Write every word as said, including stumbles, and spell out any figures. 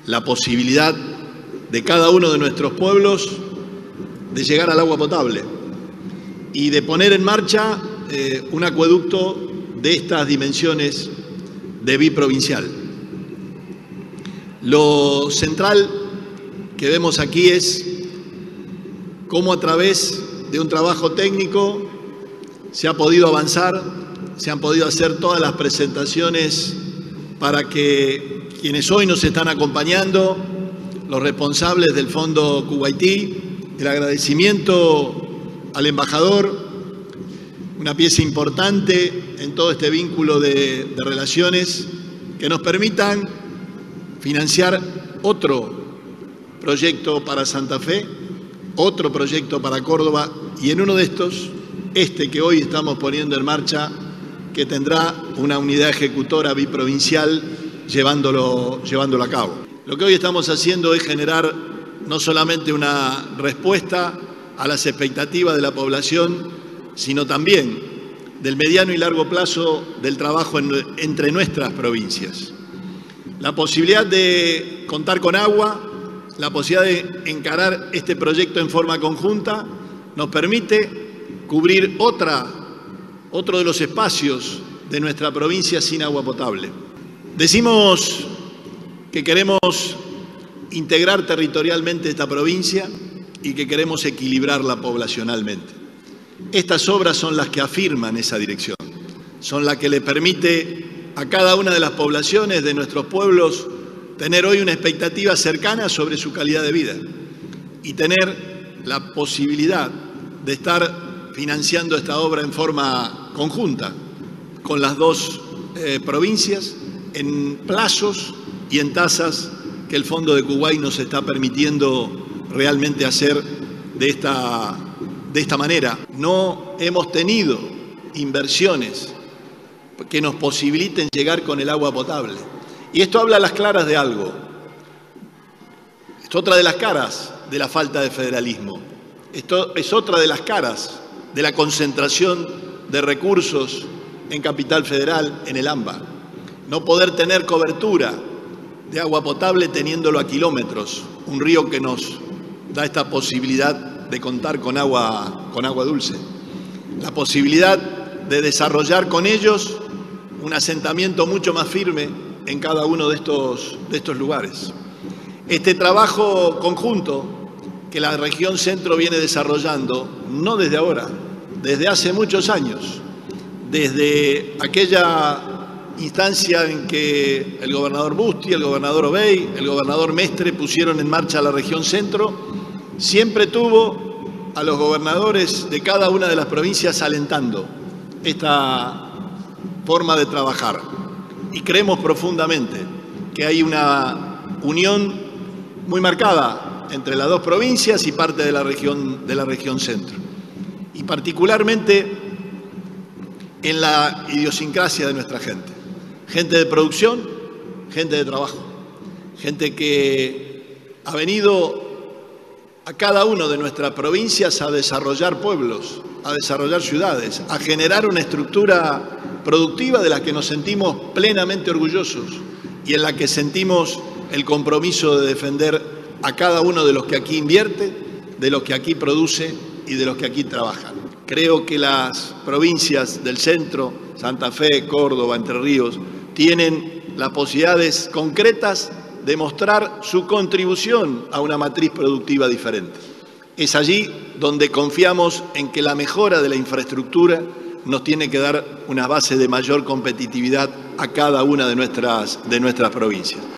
la posibilidad de cada uno de nuestros pueblos de llegar al agua potable y de poner en marcha eh, un acueducto de estas dimensiones de biprovincial. Lo central que vemos aquí es cómo a través de un trabajo técnico se ha podido avanzar, se han podido hacer todas las presentaciones para que quienes hoy nos están acompañando, los responsables del Fondo Kuwaití, el agradecimiento al embajador, una pieza importante en todo este vínculo de, de relaciones que nos permitan financiar otro proyecto para Santa Fe, otro proyecto para Córdoba y en uno de estos, este que hoy estamos poniendo en marcha, que tendrá una unidad ejecutora biprovincial llevándolo, llevándolo a cabo. Lo que hoy estamos haciendo es generar no solamente una respuesta a las expectativas de la población, sino también del mediano y largo plazo del trabajo en, entre nuestras provincias. La posibilidad de contar con agua, la posibilidad de encarar este proyecto en forma conjunta, nos permite cubrir otra, otro de los espacios de nuestra provincia sin agua potable. Decimos que queremos integrar territorialmente esta provincia y que queremos equilibrarla poblacionalmente. Estas obras son las que afirman esa dirección, son las que le permite a cada una de las poblaciones de nuestros pueblos tener hoy una expectativa cercana sobre su calidad de vida y tener la posibilidad de estar financiando esta obra en forma conjunta con las dos eh, provincias en plazos y en tasas que el Fondo de Kuwait nos está permitiendo realmente hacer de esta, de esta manera. No hemos tenido inversiones que nos posibiliten llegar con el agua potable. Y esto habla a las claras de algo. Es otra de las caras de la falta de federalismo. Esto es otra de las caras de la concentración de recursos en Capital Federal, en el AMBA. No poder tener cobertura de agua potable teniéndolo a kilómetros, un río que nos da esta posibilidad de contar con agua, con agua dulce. La posibilidad de desarrollar con ellos un asentamiento mucho más firme en cada uno de estos, de estos lugares. Este trabajo conjunto que la región centro viene desarrollando, no desde ahora, desde hace muchos años, desde aquella instancia en que el gobernador Busti, el gobernador Obey, el gobernador Mestre pusieron en marcha la región centro, siempre tuvo a los gobernadores de cada una de las provincias alentando esta forma de trabajar. Y creemos profundamente que hay una unión muy marcada entre las dos provincias y parte de la región, de la región centro. Y particularmente en la idiosincrasia de nuestra gente. Gente de producción, gente de trabajo, gente que ha venido a cada una de nuestras provincias a desarrollar pueblos, a desarrollar ciudades, a generar una estructura productiva de la que nos sentimos plenamente orgullosos y en la que sentimos el compromiso de defender a cada uno de los que aquí invierte, de los que aquí produce y de los que aquí trabajan. Creo que las provincias del centro, Santa Fe, Córdoba, Entre Ríos, tienen las posibilidades concretas de mostrar su contribución a una matriz productiva diferente. Es allí donde confiamos en que la mejora de la infraestructura nos tiene que dar una base de mayor competitividad a cada una de nuestras, de nuestras provincias.